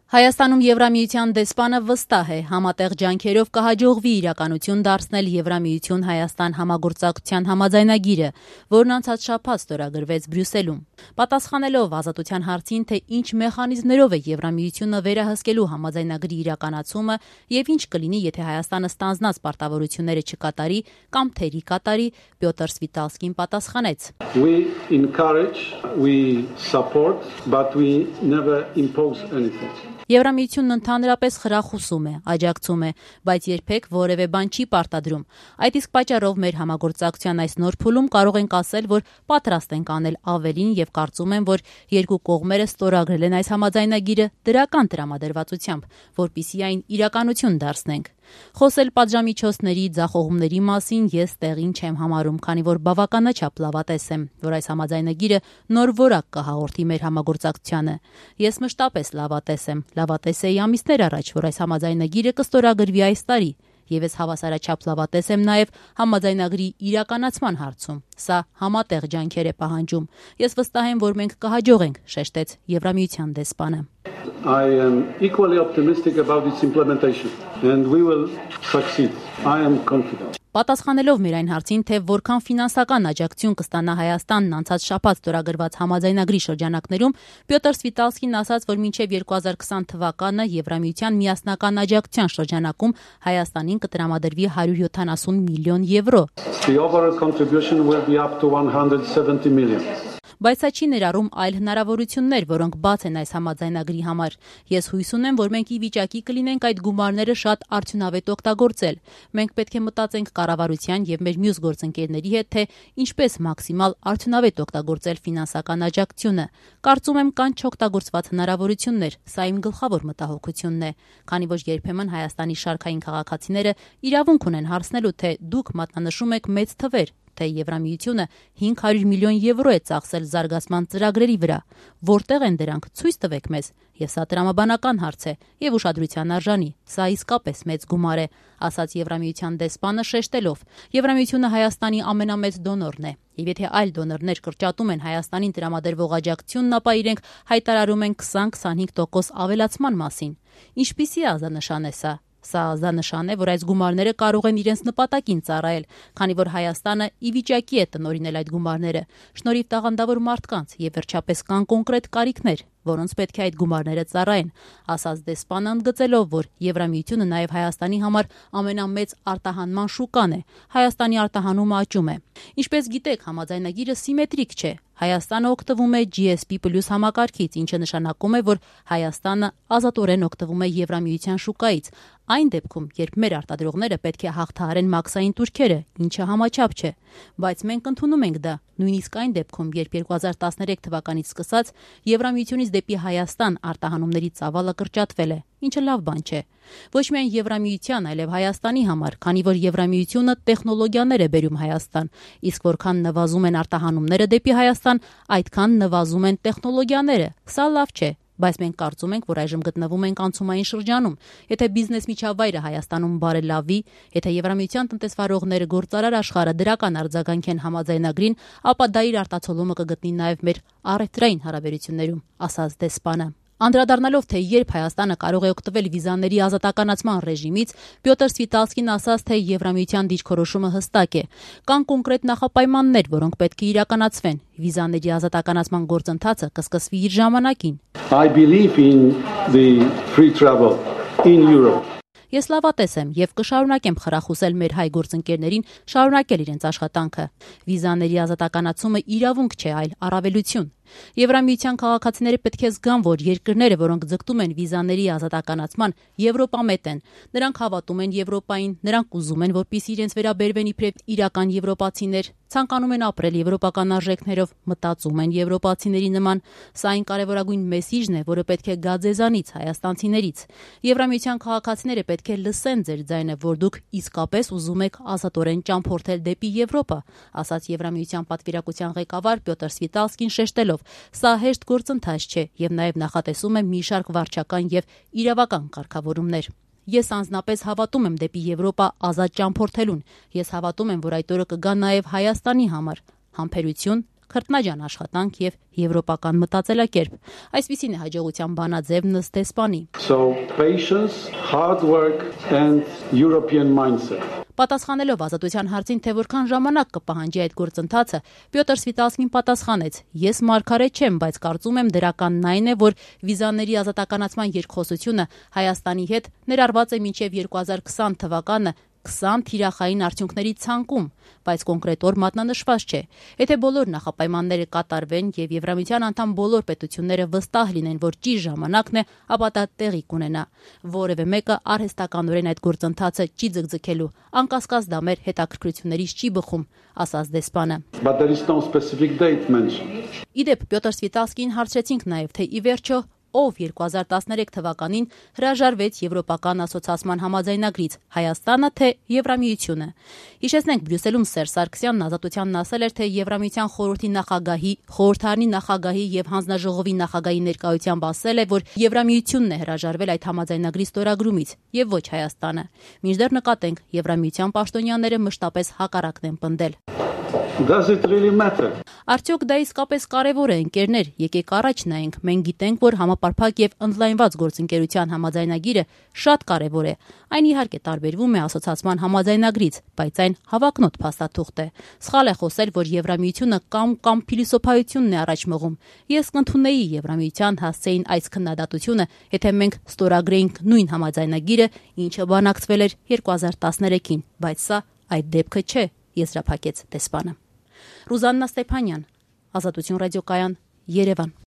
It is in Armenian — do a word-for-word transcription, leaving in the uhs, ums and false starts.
Հայաստանում Եվրամիության դեսպանը վստահ է, համատեղ ջանքերով կհաջողվի իրականություն դարձնել Եվրամիություն Հայաստան համագործակցության համաձայնագիրը, որն անցած շաբաթ ստորագրվեց Բրյուսելում։ Պատասխանելով Ազատության հարցին, թե ինչ մեխանիզմներով է Եվրամիությունը վերահսկելու համաձայնագրի իրականացումը եւ ինչ կլինի, եթե Հայաստանը ստանձնած պարտավորությունները չկատարի կամ թերի կատարի, Պյոտր Սվիտալսկին պատասխանեց. We encourage, we support, but we never impose anything. Եվրամիությունն ընդհանրապես խրախուսում է, աջակցում է, բայց երբեք որևէ բան չի պարտադրում։ Այդ իսկ պատճառով մեր համագործակցության այս նոր փուլում կարող ենք ասել, որ պատրաստ ենք անել ավելին եւ կարծում եմ, որ երկու կողմերը ստորագրել են այս համաձայնագիրը դրական տրամադրվածությամբ, որպիսի այն իրականություն դարձնենք։ Խոսել պատժամիջոցների, ձախողումների մասին ես տեղին չեմ համարում, քանի որ բավականաչափ լավատես եմ, որ այս համաձայնագիրը նոր որակ կհաղորդի մեր համագործակցությանը։ Ես մշտապես լավատես եմ, լավատես էի ամիսներ առաջ, որ այս համաձայնագիրը կստորագրվի այս տարի, եւ ես հավասարաչափ լավատես եմ նաեւ համաձայնագրի իրականացման հարցում։ Սա համատեղ ջանքեր է պահանջում։ Ես վստահ եմ, որ մենք կհաջողենք, շեշտեց Եվրամիության դեսպանը։ I am equally optimistic about its implementation and we will succeed. I am confident. Պատասխանելով մեր այն հարցին, թե որքան ֆինանսական աջակցություն կստանա Հայաստանն անցած շաբաթ ստորագրված համաձայնագրի շրջանակներում, Պյոտր Սվիտալսկին ասաց, որ մինչև երկու հազար քսան թվականը Եվրամիության միասնական աջակցության շրջանակում Հայաստանին կտրամադրվի հարյուր յոթանասուն միլիոն եվրո։ The overall contribution will be up to one hundred seventy million. Բայց սա չի ներառում այլ հնարավորություններ, որոնք բաց են այս համաձայնագրի համար։ Ես հույս ունեմ, որ մենք ի վիճակի կլինենք այդ գումարները շատ արդյունավետ օգտագործել։ Մենք պետք է մտածենք կառավարության եւ մեր մյուս գործընկերների հետ, թե ինչպես մաքսիմալ արդյունավետ օգտագործել ֆինանսական աջակցությունը։ Կարծում եմ կան չօգտագործված հնարավորություններ, սա իմ գլխավոր մտահոգությունն է, քանի որ երբեմն Հայաստանի շարքային քաղաքացիները իրավունք ունեն հարցնելու, թե դուք մատնանշում եք մեծ թվեր, թե Եվրամիությունը հինգ հարյուր միլիոն եվրո է ծախսել զարգացման ծրագրերի վրա, որտեղ են դրանք, ցույց տվեք մեզ, եւ սա տրամաբանական հարց է եւ ուշադրության արժանի, սա իսկապես մեծ գումար է, ասաց Եվրամիության դեսպանը շեշտելով. Եվրամիությունը Հայաստանի ամենամեծ դոնորն է, եւ եթե այլ դոնորներ կրճատում են Հայաստանին տրամադրվող աջակցությունն, ապա իրենք հայտարարում են քսան քսանհինգ տոկոս ավելացման մասին։ Ինչպիսի ազանշան է սա։ Սա ազանշան է, որ այս գումարները կարող են իրենց նպատակին ծառայել, քանի որ Հայաստանը ի վիճակի է տնօրինել այդ գումարները, շնորհիվ տաղանդավոր մարդկանց եւ վերջապես կան կոնկրետ կարիքներ, որոնց պետք է այդ գումարները ծառայեն, ասաց դեսպանը ընդգծելով, որ Եվրամիությունը նաեւ Հայաստանի համար ամենամեծ արտահանման շուկան է, Հայաստանի արտահանումը աճում է։ Ինչպես գիտեք, համաձայնագիրը սիմետրիկ չէ։ Հայաստանը օգտվում է G S P plus համակարգից, ինչը նշանակում է, որ Հայաստանը ազատորեն օգտվում է Եվրամիության շուկայից։ Այն դեպքում, երբ մեր արտադրողները պետք է հաղթահարեն մաքսային տուրքերը, ինչը համաչափ չէ, բայց մենք ընդունում ենք դա, նույնիսկ այն դեպքում, երբ երկու հազար տասներեք թվականից սկսած Եվրամիությունից դեպի Հայաստան արտահանումների ծավալը կրճատվել է, ինչը լավ բան չէ։ Ոչ միայն Եվրամիության, այլև Հայաստանի համար, քանի որ Եվրամիությունը տեխնոլոգիաներ է բերում Հայաստան, իսկ որքան նվազում են արտահանումները դեպի Հայաստան, այդքան նվազում են տեխնոլոգիաները։ Սա լավ չէ, բայց մենք կարծում ենք, որ այժմ գտնվում ենք անցումային շրջանում։ Եթե բիզնես միջավայրը Հայաստանում բարելավի, եթե Եվրամիության տնտեսվարողները գործարար աշխարհը դրական արձագանքեն համաձայնագրին, ապա դա իր արտացոլումը կգտնի նաև մեր առևտրային հարաբերություններում, ասաց դեսպանը։ Անդրադառնալով, թե երբ Հայաստանը կարող է օգտվել վիզաների ազատականացման ռեժիմից, Պյոտր Սվիտալսկին ասաց, թե Եվրամիության դիրքորոշումը հստակ է։ Կան կոնկրետ նախապայմաններ, որոնք պետք է իրականացվեն։ Վիզաների ազատականացման գործընթացը կսկսվի իր ժամանակին։ I believe in the free travel in Europe. Ես լավատես եմ եւ կշարունակեմ խրախուսել մեր հայ գործընկերներին շարունակել իրենց աշխատանքը։ Վիզաների ազատականացումը իրավունք չէ, այլ առավելություն։ Եվրամիության քաղաքացիները պետք է զգան, որ երկրները, որոնք ձգտում են վիզաների ազատականացման, եվրոպամետ են։ Նրանք հավատում են Եվրոպային, նրանք ուզում են, որպեսզի իրենց վերաբերվեն իբրև իրական եվրոպացիներ, ցանկանում են ապրել եվրոպական արժեքներով, մտածում են եվրոպացիների նման։ Սա այն կարևորագույն մեսիջն է, որը պետք է գա ձեզանից, հայաստանցիներից։ Եվրամիության քաղաքացիները պետք է լսեն ձեր ձայնը, որ դուք իսկապես ուզում եք ազատորեն ճամփորդել դեպի Եվրոպա, ասաց Եվրամիության պատվիրակության ղեկավար Պյոտր Սվիտալսկին շեշտելով. Սա հեշտ գործընթաց չէ եւ նաեւ նախատեսում է մի շարք վարչական եւ իրավական կարգավորումներ։ Ես անձնապես հավատում եմ դեպի Եվրոպա ազատ ճամփորդելուն։ Ես հավատում եմ, որ այդ օրը կգա նաեւ Հայաստանի համար։ Համբերություն, քրտնաջան աշխատանք եւ եվրոպական մտածելակերպ։ Այսպիսին է հաջողության բանաձև Նստեսպանի։ So patience, hard work and European mindset. Պատասխանելով ազատության հարցին, թե որքան ժամանակ կպահանջի այդ գործընթացը, Պյոտր Սվիտալսկին պատասխանեց. «Ես մարգարե չեմ, բայց կարծում եմ դրականն այն է, որ վիզաների ազատականացման երկխոսությունը Հայաստանի հետ ներառված է մինչև երկու հազար քսան թվականը քսան թիրախային արդյունքների ցանկում, բայց կոնկրետ օր մատնանշված չէ։ Եթե բոլոր նախապայմանները կատարվեն եւ Եվրամիության անդամ բոլոր պետությունները վստահ լինեն, որ ճիշտ ժամանակն է, ապա դա տեղի կունենա։ Որևէ մեկը արհեստականորեն այդ գործընթացը չի ձգձգելու, անկասկած դա մեր հետաքրքրություններից չի բխում», ասաց դեսպանը։ But there is no specific date mentioned. Իդեպ Պյոտր Սվիտալսկին հարցրեցինք նաեւ, թե ի վերջո ով երկու հազար տասներեք թվականին հրաժարվեց Եվրոպական ասոցիացման համաձայնագրից, Հայաստանը թե Եվրամիությունը։ Հիշեցնենք, Բրյուսելում Սերժ Սարգսյանն ազատությանն ասել էր, թե Եվրամիության խորհրդի նախագահի, խորհրդարանի նախագահի եւ հանձնաժողովի նախագահի ներկայությամբ ասել է, որ Եվրամիությունն է հրաժարվել այդ համաձայնագրի ստորագրումից եւ ոչ Հայաստանը։ Մինչդեռ նկատենք, Եվրամիության պաշտոնյաները մշտապես հակառակն են պնդել։ Does it really matter? Արդյոք դա իսկապես կարևոր է, ընկերներ, եկեք առաջ նայենք։ Մենք գիտենք, որ համապարփակ եւ ընդլայնված գործընկերության համաձայնագիրը շատ կարևոր է։ Այն իհարկե տարբերվում է ասոցիացման համաձայնագրից, բայց այն հավակնոտ փաստաթուղթ է։ Սխալ է խոսել, որ Եվրամիությունը կամ կամ փիլիսոփայությունն է առաջ մղում։ Ես կընդունեի Եվրամիության հասցեին այս քննադատությունը, եթե մենք ստորագրեինք նույն համաձայնագիրը, ինչը բանակցվել էր երկու հազար տասներեքին, բայց սա այդ դեպքը չէ, եզրափակեց դեսպանը։ Ռուզաննա Ստեփանյան, Ազատություն ռադիոկայան, Երևան։